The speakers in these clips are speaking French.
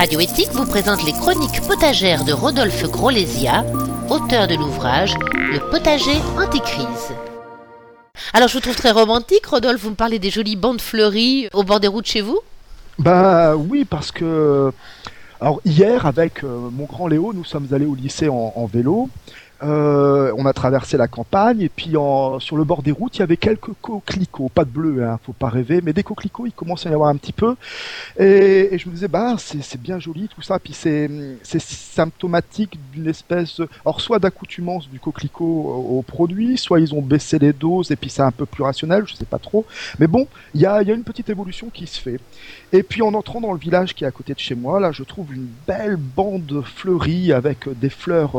Radio Éthique vous présente les chroniques potagères de Rodolphe Grolésia, auteur de l'ouvrage Le potager anti-crise. Alors je vous trouve très romantique, Rodolphe, vous me parlez des jolies bandes fleuries au bord des routes chez vous ? Bah oui, parce que hier avec mon grand Léo, nous sommes allés au lycée en vélo. On a traversé la campagne et puis sur le bord des routes, il y avait quelques coquelicots, pas de bleu, hein, faut pas rêver, mais des coquelicots, il commence à y avoir un petit peu. Et je me disais, c'est bien joli tout ça, puis c'est symptomatique d'une espèce, soit d'accoutumance du coquelicot au produit, soit ils ont baissé les doses et puis c'est un peu plus rationnel, je sais pas trop. Mais bon, il y a une petite évolution qui se fait. Et puis en entrant dans le village qui est à côté de chez moi, là, je trouve une belle bande fleurie avec des fleurs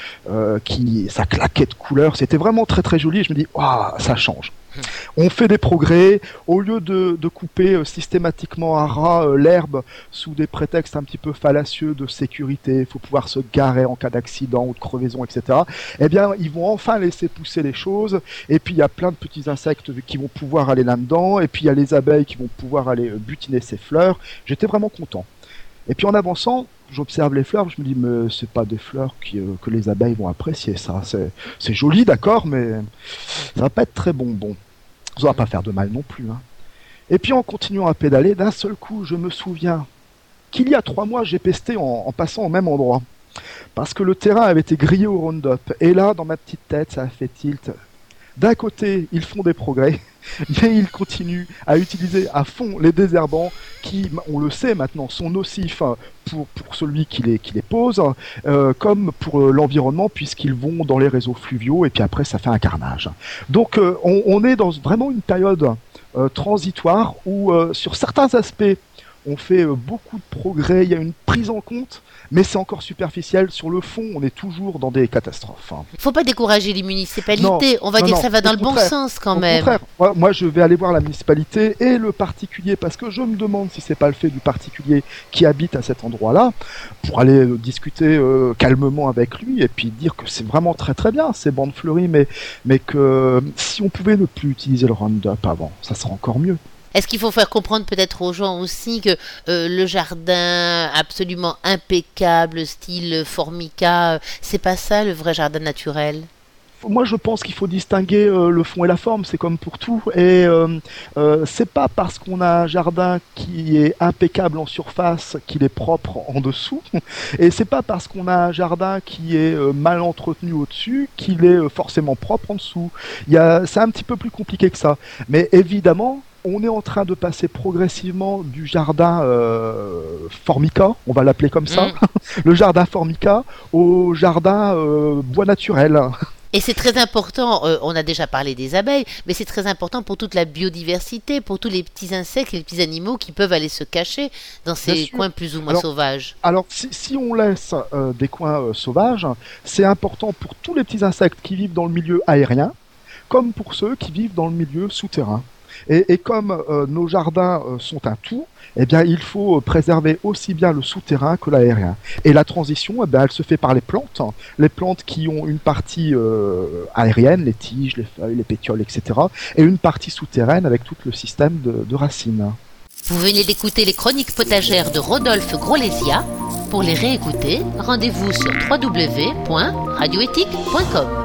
ça claquait de couleurs. C'était vraiment très très joli. Et je me dis, waouh, ça change. On fait des progrès. Au lieu de couper systématiquement à ras l'herbe sous des prétextes un petit peu fallacieux de sécurité, il faut pouvoir se garer en cas d'accident ou de crevaison, etc. Eh bien, ils vont enfin laisser pousser les choses. Et puis, il y a plein de petits insectes qui vont pouvoir aller là-dedans. Et puis, il y a les abeilles qui vont pouvoir aller butiner ces fleurs. J'étais vraiment content. Et puis, en avançant, j'observe les fleurs, je me dis, mais c'est pas des fleurs que les abeilles vont apprécier, ça. C'est joli, d'accord, mais ça va pas être très bonbon. Ça va pas faire de mal non plus, hein. Et puis en continuant à pédaler, d'un seul coup, je me souviens qu'il y a 3 mois, j'ai pesté en passant au même endroit. Parce que le terrain avait été grillé au Roundup. Et là, dans ma petite tête, ça a fait tilt. D'un côté, ils font des progrès, mais ils continuent à utiliser à fond les désherbants qui, on le sait maintenant, sont nocifs pour celui qui les pose, comme pour l'environnement, puisqu'ils vont dans les réseaux fluviaux, et puis après, ça fait un carnage. Donc, on est dans vraiment une période transitoire où, sur certains aspects, on fait beaucoup de progrès, il y a une prise en compte, mais c'est encore superficiel. Sur le fond, on est toujours dans des catastrophes. Il ne faut pas décourager les municipalités, on va dire que ça va dans le bon sens quand même. Au contraire, moi je vais aller voir la municipalité et le particulier, parce que je me demande si c'est pas le fait du particulier qui habite à cet endroit-là, pour aller discuter calmement avec lui et puis dire que c'est vraiment très très bien ces bandes fleuries, mais que si on pouvait ne plus utiliser le Roundup avant, ça serait encore mieux. Est-ce qu'il faut faire comprendre peut-être aux gens aussi que le jardin absolument impeccable, style Formica, c'est pas ça le vrai jardin naturel ? Moi, je pense qu'il faut distinguer le fond et la forme, c'est comme pour tout. Et c'est pas parce qu'on a un jardin qui est impeccable en surface qu'il est propre en dessous. Et c'est pas parce qu'on a un jardin qui est mal entretenu au-dessus qu'il est forcément propre en dessous. C'est un petit peu plus compliqué que ça. Mais évidemment, on est en train de passer progressivement du jardin Formica, on va l'appeler comme ça, le jardin Formica, au jardin bois naturel. Et c'est très important, on a déjà parlé des abeilles, mais c'est très important pour toute la biodiversité, pour tous les petits insectes et les petits animaux qui peuvent aller se cacher dans ces coins plus ou moins sauvages. Alors, si on laisse des coins sauvages, c'est important pour tous les petits insectes qui vivent dans le milieu aérien, comme pour ceux qui vivent dans le milieu souterrain. Et comme nos jardins sont un tout, eh bien, il faut préserver aussi bien le souterrain que l'aérien. Et la transition, elle se fait par les plantes qui ont une partie aérienne, les tiges, les feuilles, les pétioles, etc., et une partie souterraine avec tout le système de racines. Vous venez d'écouter les chroniques potagères de Rodolphe Grolésia. Pour les réécouter, rendez-vous sur www.radioethique.com.